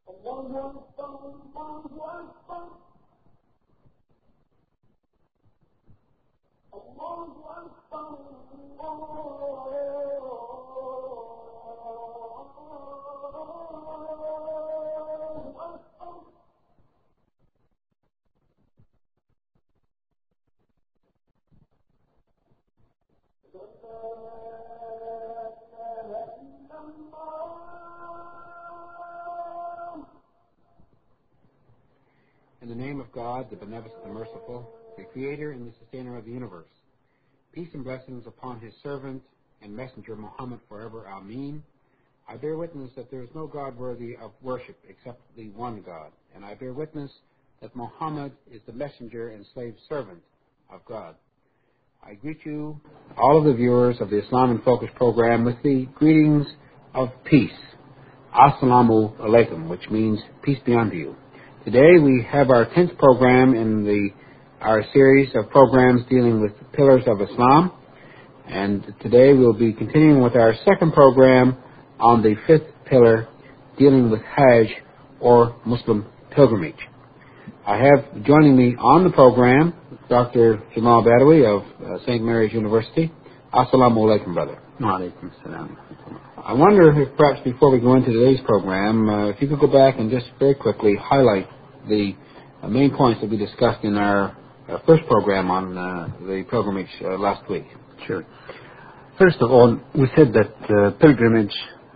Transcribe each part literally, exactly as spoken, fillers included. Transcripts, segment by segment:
In the name of God, the beneficent, the merciful, the Creator and the Sustainer of the universe, peace and blessings upon His servant and messenger Muhammad forever. Ameen. I bear witness that there is no God worthy of worship except the one God, and I bear witness that Muhammad is the messenger and slave servant of God. I greet you, all of the viewers of the Islam in Focus program, with the greetings of peace. Assalamu alaikum, which means peace be unto you. Today we have our tenth program in the our series of programs dealing with the pillars of Islam, and today we'll be continuing with our second program on the fifth pillar, dealing with Hajj, or Muslim pilgrimage. I have joining me on the program Doctor Jamal Badawi of uh, Saint Mary's University. Assalamu alaikum, brother. Wa alaikum assalam. I wonder if perhaps before we go into today's program, uh, if you could go back and just very quickly highlight the uh, main points that we discussed in our uh, first program on uh, the pilgrimage uh, last week. Sure. First of all, we said that uh, pilgrimage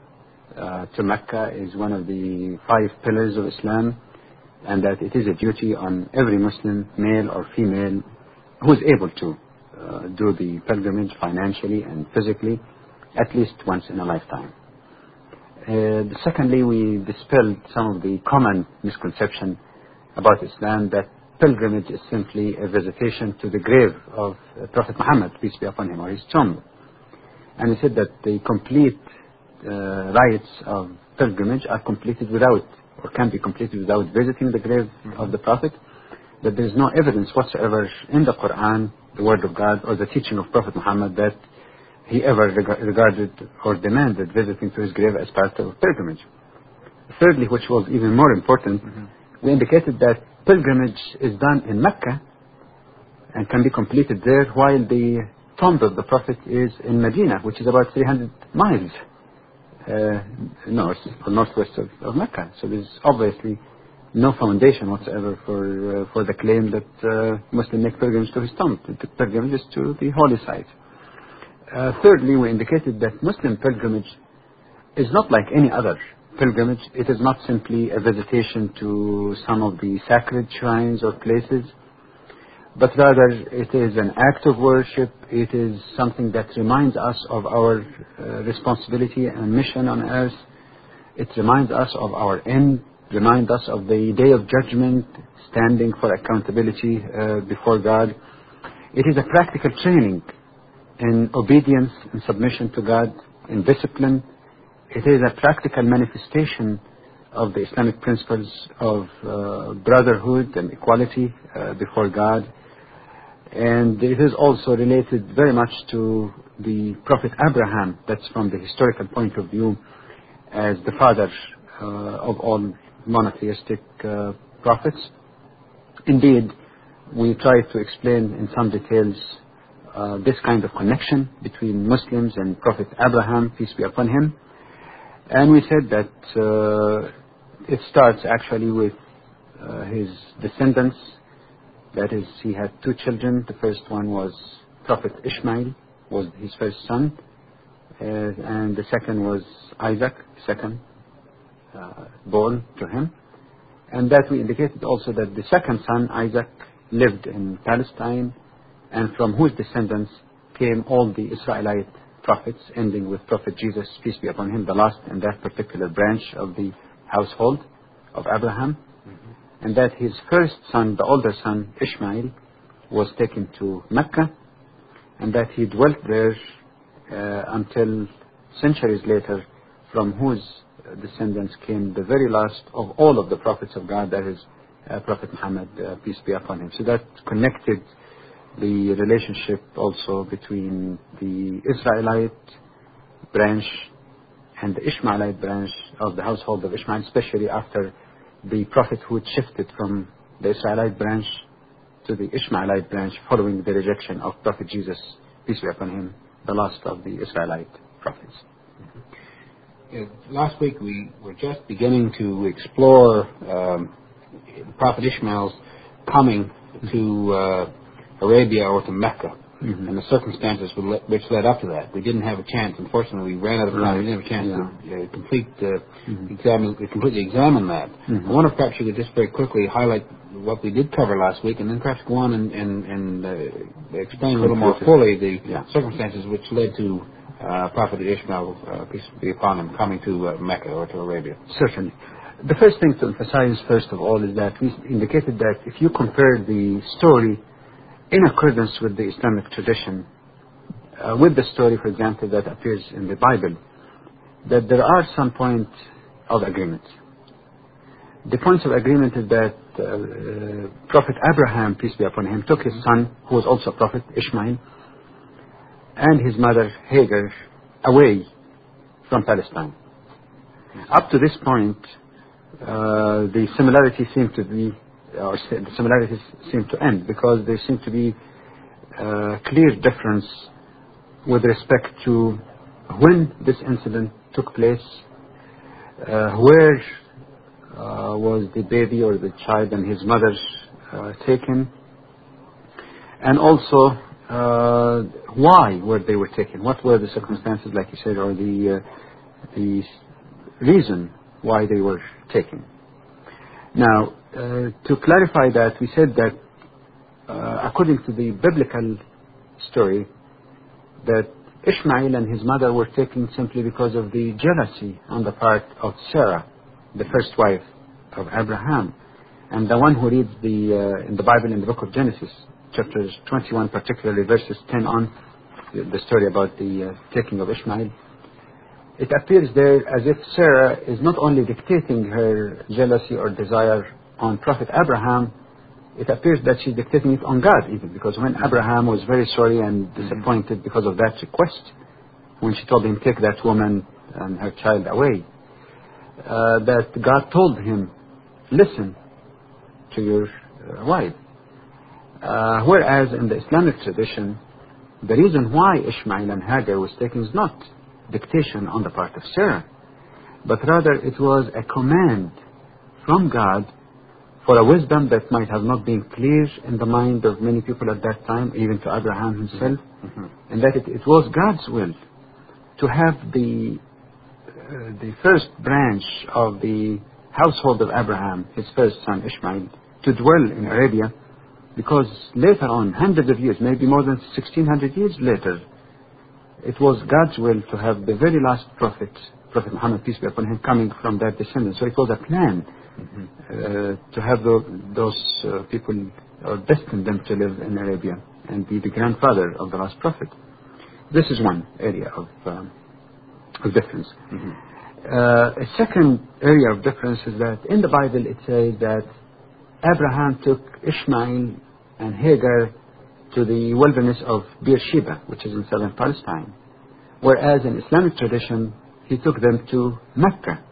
uh, to Mecca is one of the five pillars of Islam, and that it is a duty on every Muslim, male or female, who is able to uh, do the pilgrimage financially and physically at least once in a lifetime. Uh, secondly, we dispelled some of the common misconception about Islam, that pilgrimage is simply a visitation to the grave of uh, Prophet Muhammad, peace be upon him, or his tomb. And we said that the complete uh, rites of pilgrimage are completed without, or can be completed without visiting the grave mm-hmm. of the Prophet, that there is no evidence whatsoever in the Quran, the Word of God, or the teaching of Prophet Muhammad that he ever reg- regarded or demanded visiting to his grave as part of pilgrimage. Thirdly, which was even more important, mm-hmm. we indicated that pilgrimage is done in Mecca and can be completed there, while the tomb of the Prophet is in Medina, which is about three hundred miles uh, north or northwest of, of Mecca. So there's obviously no foundation whatsoever for uh, for the claim that uh, Muslims make pilgrimage to his tomb. The pilgrimage is to the holy site. Uh, thirdly, we indicated that Muslim pilgrimage is not like any other pilgrimage. It is not simply a visitation to some of the sacred shrines or places, but rather it is an act of worship. It is something that reminds us of our uh, responsibility and mission on earth. It reminds us of our end, reminds us of the day of judgment, standing for accountability uh, before God. It is a practical training in obedience and submission to God, in discipline. It is a practical manifestation of the Islamic principles of uh, brotherhood and equality uh, before God. And it is also related very much to the Prophet Abraham. That's from the historical point of view, as the father uh, of all monotheistic uh, prophets. Indeed, we try to explain in some details uh, this kind of connection between Muslims and Prophet Abraham, peace be upon him. And we said that uh, it starts actually with uh, his descendants. That is, he had two children. The first one was Prophet Ishmael, was his first son. Uh, and the second was Isaac, second uh, born to him. And that we indicated also that the second son, Isaac, lived in Palestine, and from whose descendants came all the Israelite prophets, ending with Prophet Jesus, peace be upon him, the last in that particular branch of the household of Abraham. Mm-hmm. And that his first son, the older son, Ishmael, was taken to Mecca, and that he dwelt there uh, until centuries later, from whose descendants came the very last of all of the prophets of God, that is uh, Prophet Muhammad, uh, peace be upon him. So that connected the relationship also between the Israelite branch and the Ishmaelite branch of the household of Ishmael, especially after the prophethood shifted from the Israelite branch to the Ishmaelite branch following the rejection of Prophet Jesus, peace be upon him, the last of the Israelite prophets. Uh, last week we were just beginning to explore um, Prophet Ishmael's coming to uh, Arabia or to Mecca, mm-hmm. and the circumstances which led up to that. We didn't have a chance, unfortunately, we ran out of time. Right. We didn't have a chance yeah. to uh, complete, uh, mm-hmm. examine, completely examine that. Mm-hmm. I wonder if perhaps you could just very quickly highlight what we did cover last week, and then perhaps go on and, and, and uh, explain a little more fully the yeah. circumstances which led to uh, Prophet Ishmael, uh, peace be upon him, coming to uh, Mecca or to Arabia. Certainly. The first thing to emphasize, first of all, is that we indicated that if you compare the story in accordance with the Islamic tradition, uh, with the story, for example, that appears in the Bible, that there are some points of agreement. The points of agreement is that uh, uh, Prophet Abraham, peace be upon him, took his son, who was also a prophet, Ishmael, and his mother, Hagar, away from Palestine. Up to this point, uh, the similarities seem to be, or the similarities seem to end, because there seem to be uh, clear difference with respect to when this incident took place, uh, where uh, was the baby or the child and his mother uh, taken, and also uh, why were they were taken, what were the circumstances, like you said, or the uh, the reason why they were taken. Now, uh, to clarify that, we said that uh, according to the biblical story, that Ishmael and his mother were taken simply because of the jealousy on the part of Sarah, the first wife of Abraham, and the one who reads the uh, in the Bible in the book of Genesis, chapters twenty-one, particularly verses ten on, the, the story about the uh, taking of Ishmael. It appears there as if Sarah is not only dictating her jealousy or desire on Prophet Abraham, it appears that she's dictating it on God even, because when Abraham was very sorry and disappointed because of that request, when she told him, take that woman and her child away, uh, that God told him, listen to your uh, wife. Uh, whereas in the Islamic tradition, the reason why Ishmael and Hagar was taken is not dictation on the part of Sarah, but rather it was a command from God for a wisdom that might have not been clear in the mind of many people at that time, even to Abraham himself, mm-hmm. and that it, it was God's will to have the uh, the first branch of the household of Abraham, his first son Ishmael, to dwell in Arabia, because later on, hundreds of years, maybe more than sixteen hundred years later, it was God's will to have the very last prophet, Prophet Muhammad, peace be upon him, coming from that descendant. So it was a plan mm-hmm. uh, to have the, those uh, people, or destined them to live in Arabia and be the grandfather of the last prophet. This is one area of, um, of difference. Mm-hmm. Uh, a second area of difference is that in the Bible it says that Abraham took Ishmael and Hagar to the wilderness of Beersheba, which is in southern Palestine. Whereas in Islamic tradition, he took them to Mecca.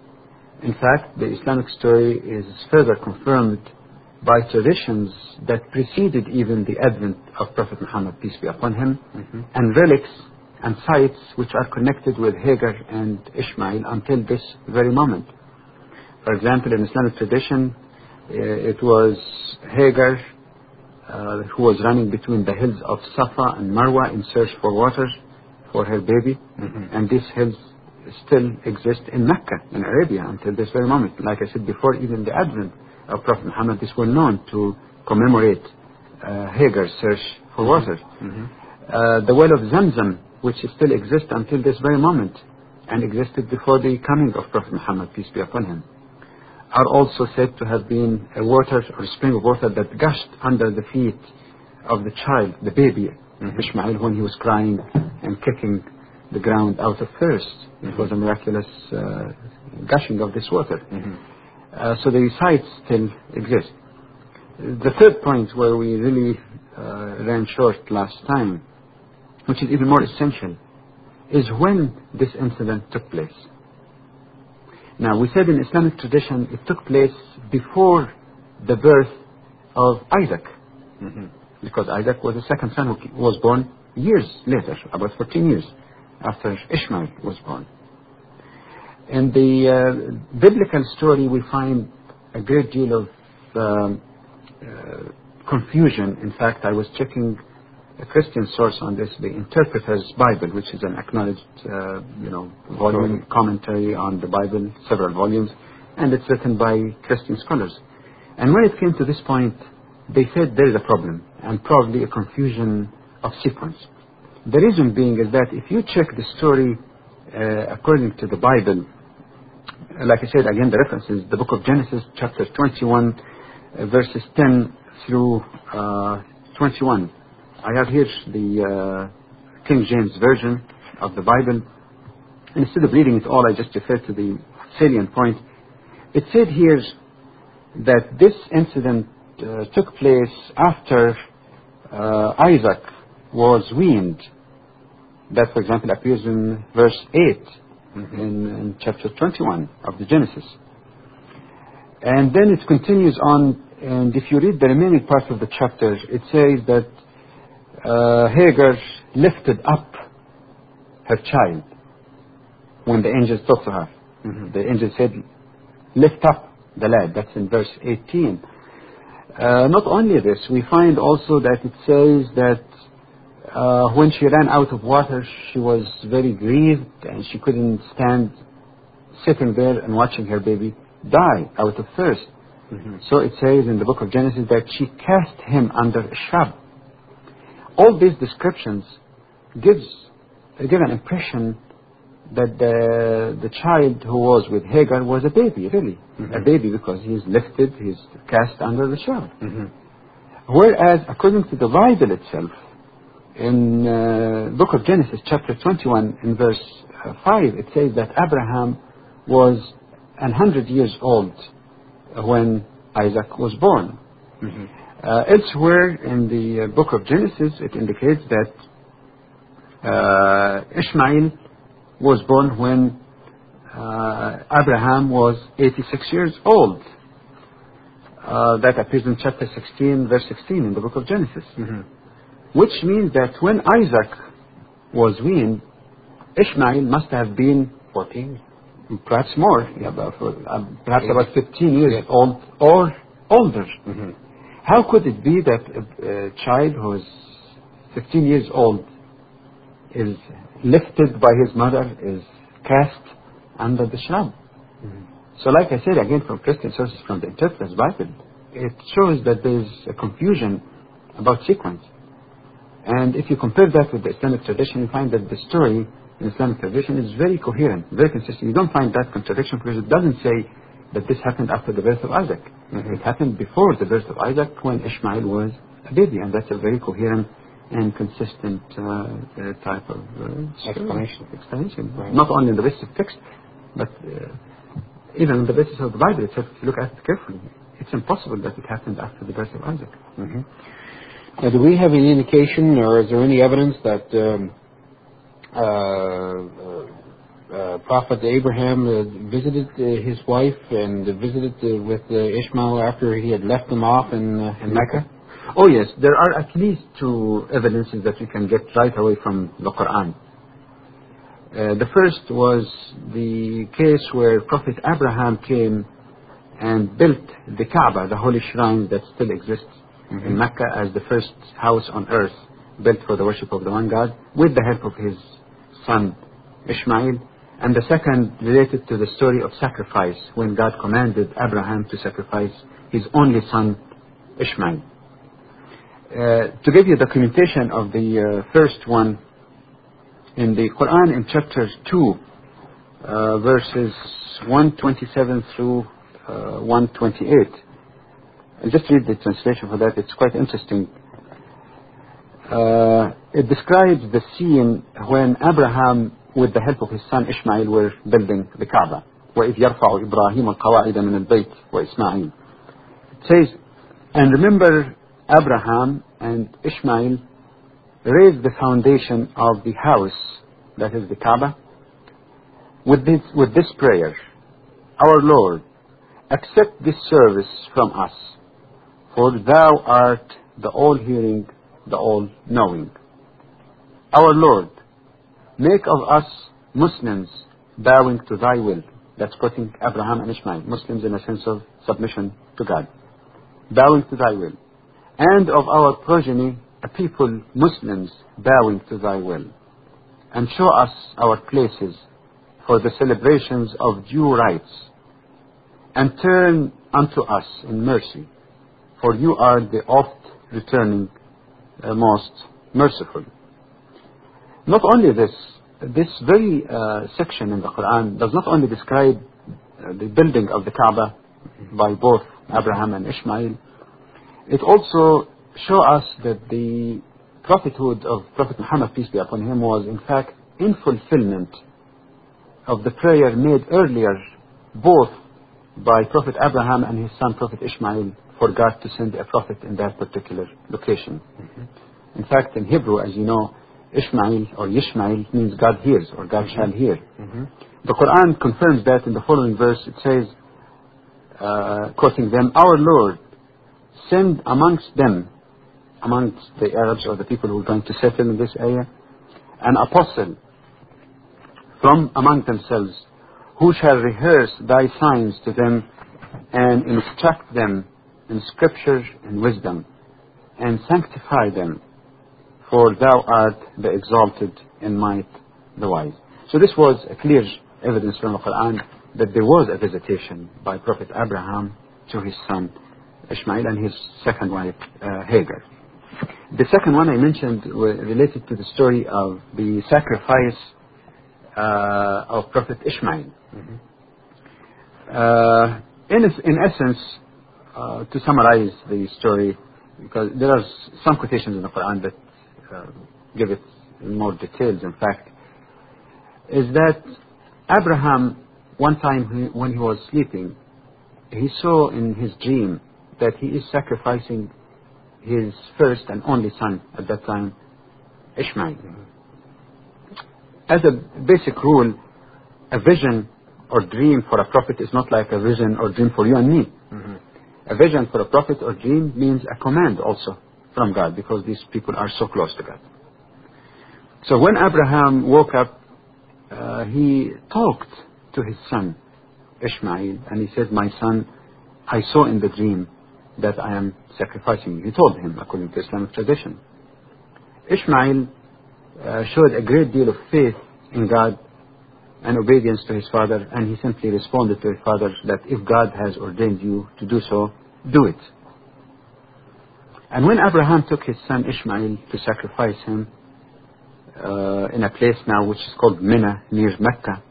In fact, the Islamic story is further confirmed by traditions that preceded even the advent of Prophet Muhammad, peace be upon him, mm-hmm. and relics and sites which are connected with Hagar and Ishmael until this very moment. For example, in Islamic tradition, it was Hagar Uh, who was running between the hills of Safa and Marwa in search for water for her baby. Mm-hmm. And these hills still exist in Mecca, in Arabia, until this very moment. Like I said before, even the advent of Prophet Muhammad is well known to commemorate uh, Hagar's search for mm-hmm. water. Mm-hmm. Uh, the well of Zamzam, which still exists until this very moment, and existed before the coming of Prophet Muhammad, peace be upon him, are also said to have been a water or spring of water that gushed under the feet of the child, the baby, mm-hmm. Ishmael, when he was crying and kicking the ground out of thirst. Mm-hmm. It was a miraculous uh, gushing of this water. Mm-hmm. Uh, so the sites still exist. The third point where we really uh, ran short last time, which is even more essential, is when this incident took place. Now, we said in Islamic tradition it took place before the birth of Isaac, Mm-hmm. because Isaac was the second son who was born years later, about fourteen years after Ishmael was born. In the uh, biblical story, we find a great deal of um, uh, confusion. In fact, I was checking a Christian source on this, the Interpreter's Bible, which is an acknowledged, uh, you know, volume commentary on the Bible, several volumes, and it's written by Christian scholars. And when it came to this point, they said there is a problem, and probably a confusion of sequence. The reason being is that if you check the story uh, according to the Bible, like I said, again, the reference is the book of Genesis, chapter twenty-one, uh, verses ten through uh, twenty-one. I have here the uh, King James Version of the Bible. And instead of reading it all, I just refer to the salient point. It said here that this incident uh, took place after uh, Isaac was weaned. That, for example, appears in verse eight mm-hmm. in, in chapter twenty-one of the Genesis. And then it continues on, and if you read the remaining part of the chapter, it says that uh, Hagar lifted up her child when the angels talked to her. Mm-hmm. The angel said, lift up the lad. That's in verse eighteen. Uh, not only this, we find also that it says that uh, when she ran out of water, she was very grieved and she couldn't stand sitting there and watching her baby die out of thirst. Mm-hmm. So it says in the book of Genesis that she cast him under a shrub. All these descriptions gives give an impression that the the child who was with Hagar was a baby, really. Mm-hmm. A baby because he's lifted, he's cast under the shrub. Mm-hmm. Whereas, according to the Bible itself, in uh, book of Genesis, chapter twenty-one, in verse uh, five, it says that Abraham was one hundred years old when Isaac was born. Mm-hmm. Uh, elsewhere in the uh, book of Genesis, it indicates that uh, Ishmael was born when uh, Abraham was eighty-six years old. Uh, that appears in chapter sixteen, verse sixteen in the book of Genesis. Mm-hmm. Which means that when Isaac was weaned, Ishmael must have been fourteen, perhaps more, yeah, about, uh, perhaps yeah. about fifteen years yeah. old or older. Mm-hmm. How could it be that a, a child who is fifteen years old is lifted by his mother, is cast under the shrub? Mm-hmm. So like I said, again, from Christian sources, from the Interpreter's Bible, it shows that there is a confusion about sequence. And if you compare that with the Islamic tradition, you find that the story in Islamic tradition is very coherent, very consistent. You don't find that contradiction because it doesn't say that this happened after the birth of Isaac. Mm-hmm. It happened before the birth of Isaac when Ishmael was a baby, and that's a very coherent and consistent uh, uh, type of uh, explanation. explanation. Right. Not only on the basis of text, but uh, even on the basis of the Bible itself. If you look at it carefully, it's impossible that it happened after the birth of Isaac. Mm-hmm. Now, do we have any indication, or is there any evidence that um, uh, uh, uh, Prophet Abraham uh, visited uh, his wife and visited uh, with uh, Ishmael after he had left them off in, uh, in Mecca? Oh yes, there are at least two evidences that we can get right away from the Quran. Uh, the first was the case where Prophet Abraham came and built the Kaaba, the holy shrine that still exists mm-hmm. in Mecca, as the first house on earth built for the worship of the one God, with the help of his son Ishmael. And the second related to the story of sacrifice, when God commanded Abraham to sacrifice his only son Ishmael. Uh, to give you documentation of the uh, first one, in the Quran in chapter two, uh, verses one twenty-seven through uh, one twenty-eight. I'll just read the translation for that. It's quite interesting. Uh, it describes the scene when Abraham, with the help of his son Ishmael, were building the Kaaba. وَإِذْ يَرْفَعُ إِبْرَاهِيمُ الْقَوَاعِدَ مِنَ الْبَيْتِ وَإِسْمَاعِيلُ. It says, and remember Abraham and Ishmael raised the foundation of the house, that is the Kaaba, with this, with this prayer, Our Lord, accept this service from us, for thou art the all-hearing, the all-knowing. Our Lord, make of us Muslims bowing to thy will. That's putting Abraham and Ishmael, Muslims in a sense of submission to God, bowing to thy will. And of our progeny, a people, Muslims, bowing to thy will. And show us our places for the celebrations of due rites. And turn unto us in mercy, for you are the oft-returning, uh, most merciful. Not only this, this very uh, section in the Quran does not only describe uh, the building of the Kaaba by both Abraham and Ishmael, it also shows us that the prophethood of Prophet Muhammad, peace be upon him, was in fact in fulfillment of the prayer made earlier both by Prophet Abraham and his son Prophet Ishmael for God to send a prophet in that particular location. Mm-hmm. In fact, in Hebrew, as you know, Ishmael or Yishmael means God hears or God mm-hmm. shall hear. Mm-hmm. The Quran confirms that in the following verse. It says, uh, quoting them, Our Lord, send amongst them, amongst the Arabs or the people who are going to settle in this area, an apostle from among themselves, who shall rehearse thy signs to them and instruct them in scripture and wisdom and sanctify them, for thou art the exalted in might, the wise. So this was a clear evidence from the Quran that there was a visitation by Prophet Abraham to his son Ishmael and his second wife uh, Hagar. The second one I mentioned related to the story of the sacrifice uh, of Prophet Ishmael. Mm-hmm. Uh, in, in essence, uh, to summarize the story, because there are some quotations in the Quran that uh, give it more details, in fact, is that Abraham, one time he, when he was sleeping, he saw in his dream that he is sacrificing his first and only son at that time, Ishmael. Mm-hmm. As a basic rule, a vision or dream for a prophet is not like a vision or dream for you and me. Mm-hmm. A vision for a prophet or dream means a command also from God, because these people are so close to God. So when Abraham woke up, uh, he talked to his son Ishmael, and he said, my son, I saw in the dream that I am sacrificing you. He told him according to Islamic tradition. Ishmael uh, showed a great deal of faith in God and obedience to his father, and he simply responded to his father that if God has ordained you to do so, do it. And when Abraham took his son Ishmael to sacrifice him uh, in a place now which is called Mina near Mecca,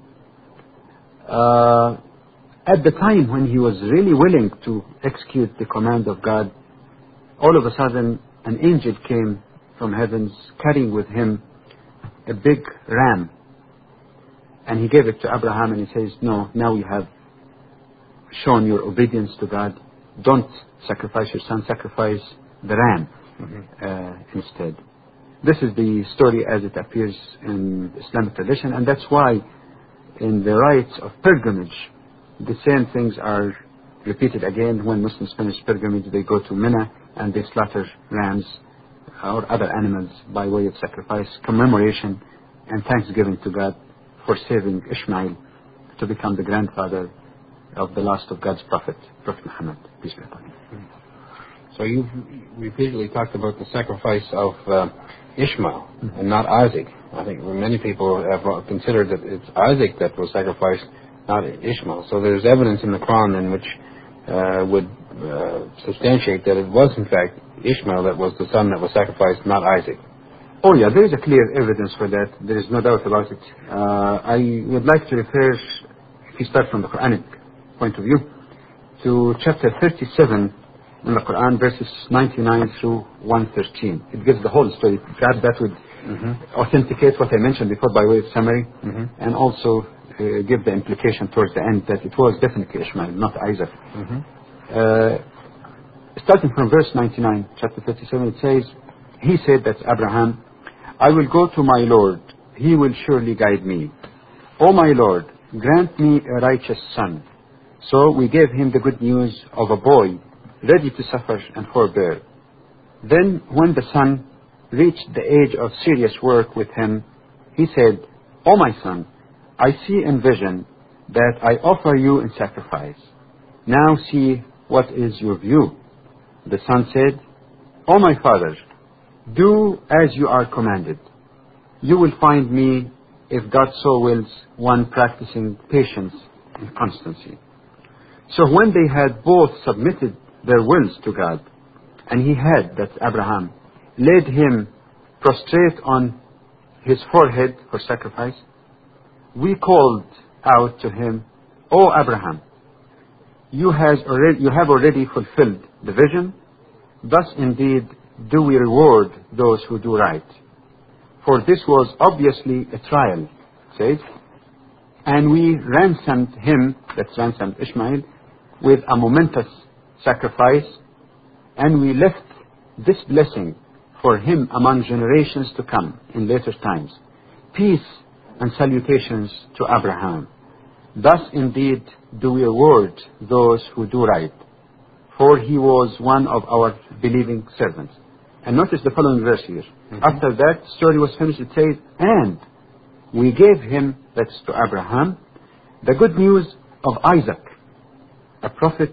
uh, at the time when he was really willing to execute the command of God, all of a sudden an angel came from heavens carrying with him a big ram. And he gave it to Abraham and he says, no, now you have shown your obedience to God. Don't sacrifice your son, sacrifice the ram mm-hmm. uh, instead. This is the story as it appears in Islamic tradition, and that's why in the rites of pilgrimage, the same things are repeated again. When Muslims finish pilgrimage, they go to Mina and they slaughter rams or other animals by way of sacrifice, commemoration, and thanksgiving to God for saving Ishmael to become the grandfather of the last of God's prophet, Prophet Muhammad, peace be upon him. So you've repeatedly talked about the sacrifice of uh, Ishmael mm-hmm. and not Isaac. I think many people have considered that it's Isaac that was sacrificed, not Ishmael. So there's evidence in the Quran in which uh, would uh, substantiate that it was in fact Ishmael that was the son that was sacrificed, not Isaac. Oh yeah, there is a clear evidence for that. There is no doubt about it. Uh, I would like to refer, if you start from the Quranic point of view, to chapter thirty-seven in the Quran, verses ninety-nine through one thirteen. It gives the whole story. God, that would mm-hmm. authenticate what I mentioned before by way of summary, mm-hmm. and also uh, give the implication towards the end that it was definitely Ishmael, not Isaac. Mm-hmm. Uh, starting from verse ninety-nine, chapter thirty-seven, it says, he said, that's Abraham, I will go to my Lord, he will surely guide me. O my Lord, grant me a righteous son. So we gave him the good news of a boy ready to suffer and forbear. Then when the son reached the age of serious work with him, he said, O my son, I see in vision that I offer you in sacrifice. Now see what is your view. The son said, O my father, do as you are commanded. You will find me, if God so wills, one practicing patience and constancy. So when they had both submitted their wills to God, and he had, that's Abraham, laid him prostrate on his forehead for sacrifice, we called out to him, O Abraham, you, has already, you have already fulfilled the vision. Thus indeed do we reward those who do right. For this was obviously a trial, says, and we ransomed him, that's ransomed Ishmael, with a momentous sacrifice, and we left this blessing for him among generations to come in later times. Peace and salutations to Abraham. Thus indeed do we reward those who do right, for he was one of our believing servants. And notice the following verse here. Mm-hmm. After that story was finished, it says, and we gave him, that's to Abraham, the good news of Isaac, a prophet,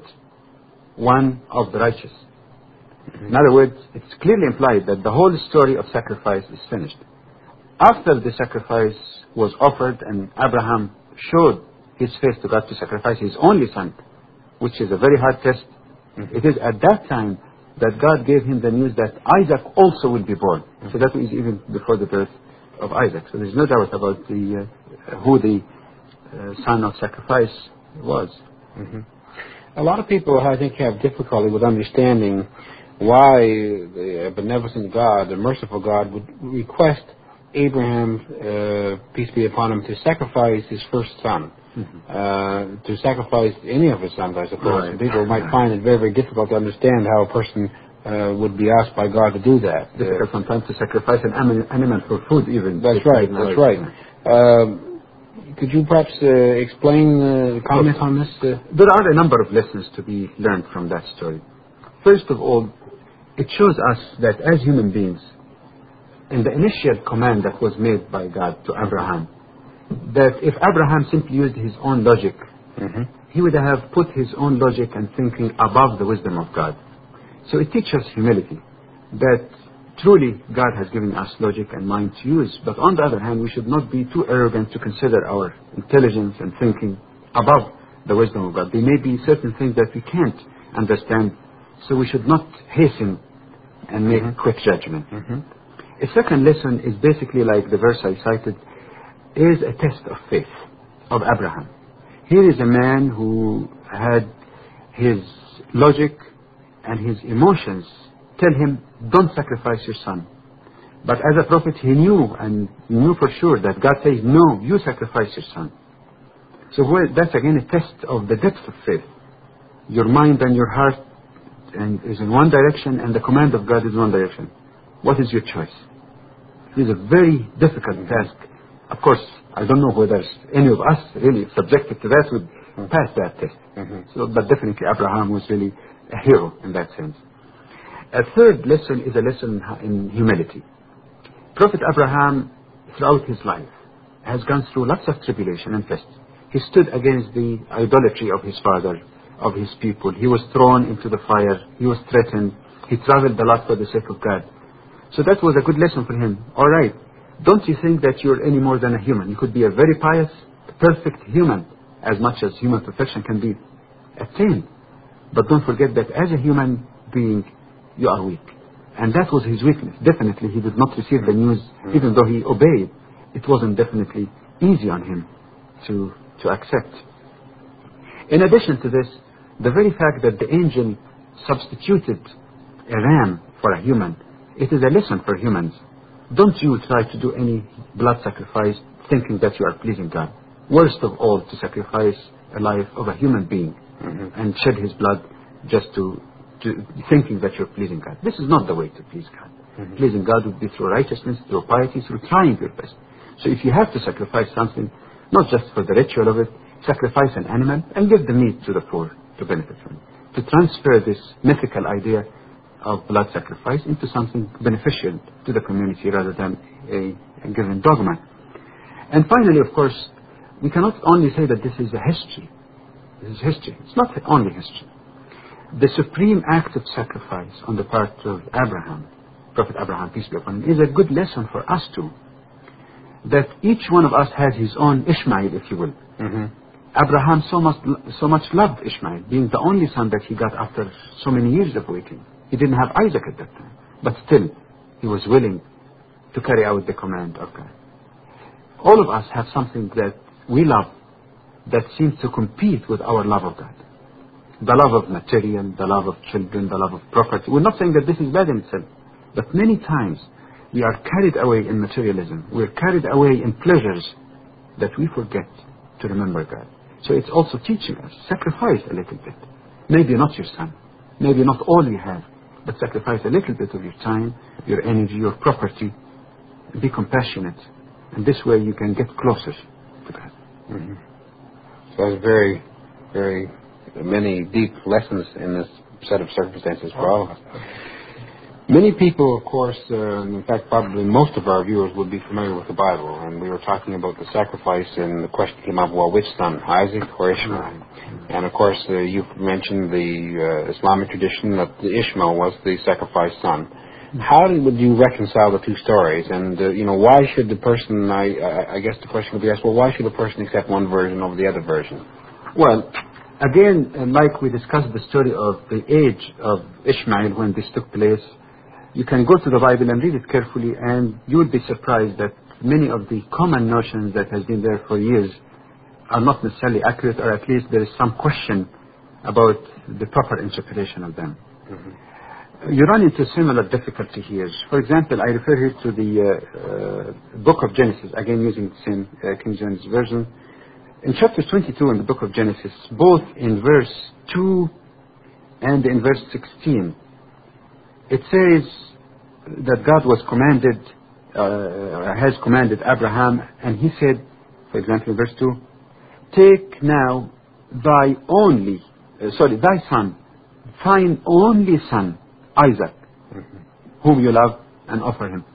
one of the righteous. Mm-hmm. In other words, it's clearly implied that the whole story of sacrifice is finished. After the sacrifice was offered and Abraham showed his face to God to sacrifice his only son, which is a very hard test, mm-hmm. it is at that time that God gave him the news that Isaac also will be born. Mm-hmm. So that was even before the birth of Isaac. So there's no doubt about the uh, who the uh, son of sacrifice was. Mm-hmm. A lot of people, I think, have difficulty with understanding why the benevolent God, the merciful God, would request Abraham, uh, peace be upon him, to sacrifice his first son. Mm-hmm. Uh, to sacrifice any of his sons, I suppose. Right. People might find it very, very difficult to understand how a person uh, would be asked by God to do that. Difficult uh, sometimes to sacrifice an animal for food, even. That's right. That's right. Um, could you perhaps uh, explain the uh, comment on this? Uh? There are a number of lessons to be learned from that story. First of all, it shows us that as human beings, in the initial command that was made by God to Abraham, that if Abraham simply used his own logic, mm-hmm. he would have put his own logic and thinking above the wisdom of God. So it teaches humility, that truly God has given us logic and mind to use, but on the other hand, we should not be too arrogant to consider our intelligence and thinking above the wisdom of God. There may be certain things that we can't understand, so we should not hasten and make mm-hmm. quick judgment. Mm-hmm. A second lesson is basically like the verse I cited, is a test of faith of Abraham. Here is a man who had his logic and his emotions tell him, don't sacrifice your son. But as a prophet, he knew and knew for sure that God says, no, you sacrifice your son. So that's again a test of the depth of faith. Your mind and your heart and is in one direction, and the command of God is in one direction. What is your choice? It is a very difficult task. Of course, I don't know whether any of us really subjected to that would mm-hmm. pass that test. Mm-hmm. So, but definitely Abraham was really a hero in that sense. A third lesson is a lesson in humility. Prophet Abraham, throughout his life, has gone through lots of tribulation and tests. He stood against the idolatry of his father, of his people. He was thrown into the fire. He was threatened. He traveled a lot for the sake of God. So that was a good lesson for him. All right. Don't you think that you're any more than a human? You could be a very pious, perfect human, as much as human perfection can be attained. But don't forget that as a human being, you are weak. And that was his weakness. Definitely, he did not receive the news, mm-hmm. even though he obeyed. It wasn't definitely easy on him to, to accept. In addition to this, the very fact that the angel substituted a ram for a human, it is a lesson for humans. Don't you try to do any blood sacrifice thinking that you are pleasing God. Worst of all, to sacrifice a life of a human being mm-hmm. and shed his blood just to, to thinking that you're pleasing God. This is not the way to please God. Mm-hmm. Pleasing God would be through righteousness, through piety, through trying your best. So if you have to sacrifice something, not just for the ritual of it, sacrifice an animal and give the meat to the poor to benefit from it. To transfer this mythical idea of blood sacrifice into something beneficial to the community rather than a, a given dogma. And finally, of course, we cannot only say that this is a history. This is history. It's not only history. The supreme act of sacrifice on the part of Abraham, Prophet Abraham, peace be upon him, is a good lesson for us too. That each one of us has his own Ishmael, if you will. Mm-hmm. Abraham so much, so much loved Ishmael, being the only son that he got after so many years of waiting. He didn't have Isaac at that time, but still he was willing to carry out the command of God. All of us have something that we love that seems to compete with our love of God. The love of material, the love of children, the love of property. We're not saying that this is bad in itself, but many times we are carried away in materialism. We're carried away in pleasures that we forget to remember God. So it's also teaching us, sacrifice a little bit. Maybe not your son, maybe not all you have, but sacrifice a little bit of your time, your energy, your property. Be compassionate. And this way you can get closer to God. Mm-hmm. So there's very, very many deep lessons in this set of circumstances for all of us. Many people, of course, uh, in fact, probably most of our viewers would be familiar with the Bible. And we were talking about the sacrifice, and the question came up, well, which son, Isaac or Ishmael? Mm-hmm. And, of course, uh, you mentioned the uh, Islamic tradition that the Ishmael was the sacrificed son. Mm-hmm. How would you reconcile the two stories? And, uh, you know, why should the person, I, I, I guess the question would be asked, well, why should a person accept one version over the other version? Well, again, uh, like we discussed the story of the age of Ishmael when this took place, you can go to the Bible and read it carefully, and you would be surprised that many of the common notions that has been there for years are not necessarily accurate, or at least there is some question about the proper interpretation of them. Mm-hmm. You run into similar difficulty here. For example, I refer here to the uh, uh, book of Genesis, again using the same uh, King James Version. In chapter twenty-two in the book of Genesis, both in verse two and in verse sixteen, it says that God was commanded, uh, has commanded Abraham, and he said, for example, in verse two, take now thy only, uh, sorry, thy son, thine only son, Isaac, mm-hmm. whom you love, and offer him.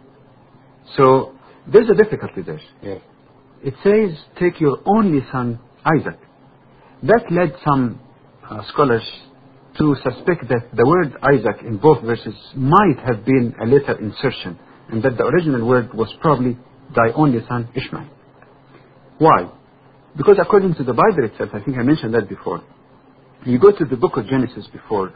So there's a difficulty there. Yes. It says, take your only son, Isaac. That led some uh, scholars to suspect that the word Isaac in both verses might have been a later insertion, and that the original word was probably thy only son Ishmael. Why? Because according to the Bible itself, I think I mentioned that before, you go to the book of Genesis before,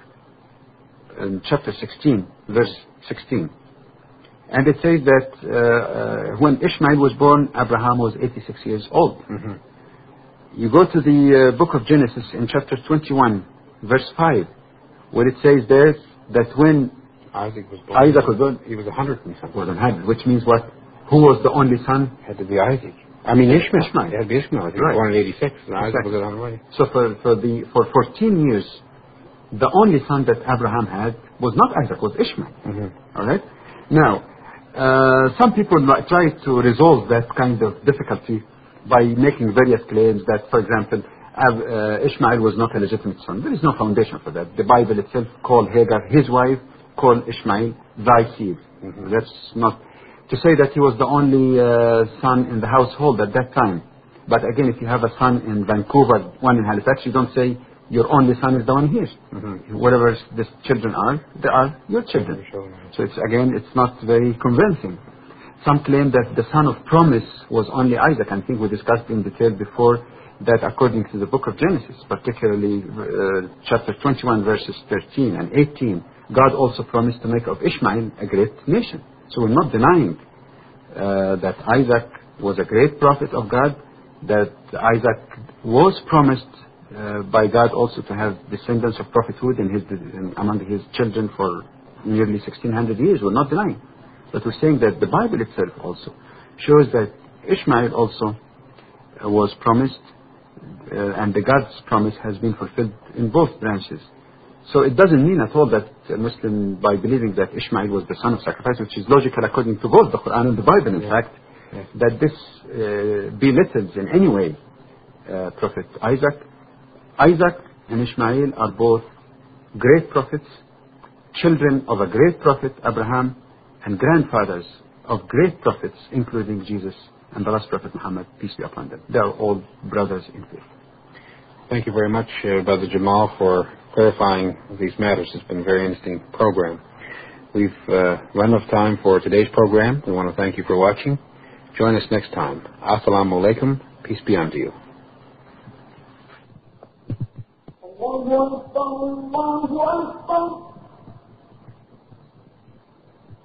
in chapter sixteen, verse sixteen, and it says that uh, uh, when Ishmael was born, Abraham was eighty-six years old. Mm-hmm. You go to the uh, book of Genesis in chapter twenty-one, verse five, where it says there that when Isaac was born, Isaac was born, he was a hundred and something. Was a hundred, which means what? Who was the only son? Had to be Isaac. I mean Ishmael. Ishmael. It had to be Ishmael. He was Right. born in eighty-six, and exactly. Isaac was a hundred. So for for the for fourteen years, the only son that Abraham had was not Isaac, was Ishmael. Mm-hmm. All right. Now, uh, some people try to resolve that kind of difficulty by making various claims that, for example, uh, Ishmael was not a legitimate son. There is no foundation for that. The Bible itself called Hagar his wife, called Ishmael thy seed. Mm-hmm. That's not to say that he was the only uh, son in the household at that time. But again, if you have a son in Vancouver, one in Halifax, you don't say your only son is the one here. Mm-hmm. Whatever the children are, they are your children. Sure. So it's again, it's not very convincing. Some claim that the son of promise was only Isaac. I think we discussed in detail before that according to the book of Genesis, particularly uh, chapter twenty-one, verses thirteen and eighteen, God also promised to make of Ishmael a great nation. So we're not denying uh, that Isaac was a great prophet of God, that Isaac was promised uh, by God also to have descendants of prophethood in his, in, among his children for nearly sixteen hundred years. We're not denying. But we're saying that the Bible itself also shows that Ishmael also uh, was promised, uh, and the God's promise has been fulfilled in both branches. So it doesn't mean at all that a Muslim, by believing that Ishmael was the son of sacrifice, which is logical according to both the Quran and the Bible, in yeah. fact, that this uh, belittles in any way uh, Prophet Isaac. Isaac and Ishmael are both great prophets, children of a great prophet Abraham, and grandfathers of great prophets, including Jesus and the last prophet Muhammad, peace be upon them. They are all brothers in faith. Thank you very much, uh, Brother Jamal, for clarifying these matters. It's been a very interesting program. We've uh, run out of time for today's program. We want to thank you for watching. Join us next time. Assalamu alaikum. Peace be unto you.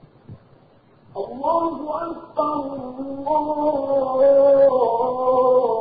الله أكبر الله